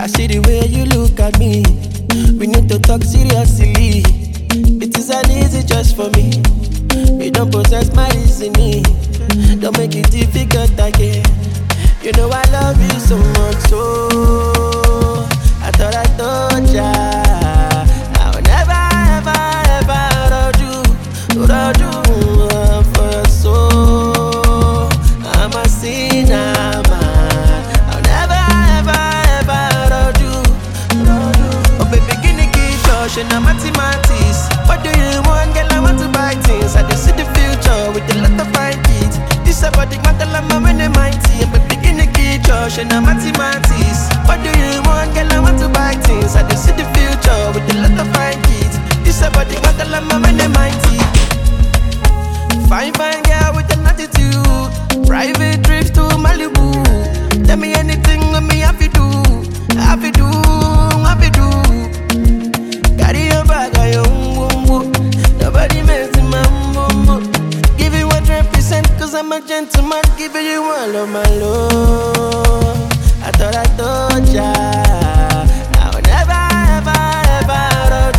I see the way you look at me. We need to talk seriously. It is an easy choice for me. You don't possess my reasoning. Don't make it difficult again. You know I love you so much, so I thought I told ya I would never, ever, ever love you for your soul. I'm a sinner, man. I'll never, ever, ever love you. Oh baby, guinea kid, Josh, and I'm mathematics. What do you want, girl? I want to buy things. I just see the future with a lot of fine kids. This about the matter, I'm a winning mighty. Baby, guinea kid, Josh, and I'm mathematics. What do you want, girl? I want to buy things. I just see the future with a lot of fine kids. This about the matter, I'm a winning mighty. Fine, fine girl with an attitude. Private trips to Malibu. Tell me anything with me, happy do. Happy do, happy do. Carry your bag, I own. Nobody messing my mum. Give you 100%, cause I'm a gentleman. Giving you all of my love. I thought I told ya I would never, ever, ever love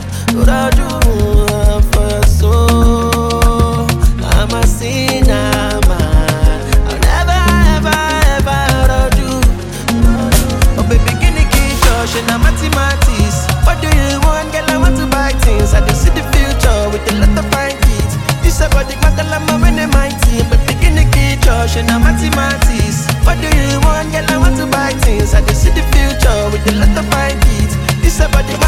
you for your soul. I'm a sinner, man. I'll never, ever, ever love you. Oh baby, guinea kid, Josh, and I'm mathematics. What do you want, girl? I want to buy things. I just see the future with a lot of fine kids. This about the matter, I'm a winning mighty. But the guinea kid, Josh, and I'm mathematics. What do you want, girl? I want to buy things. I just see the future with a lot of fine kids. This about the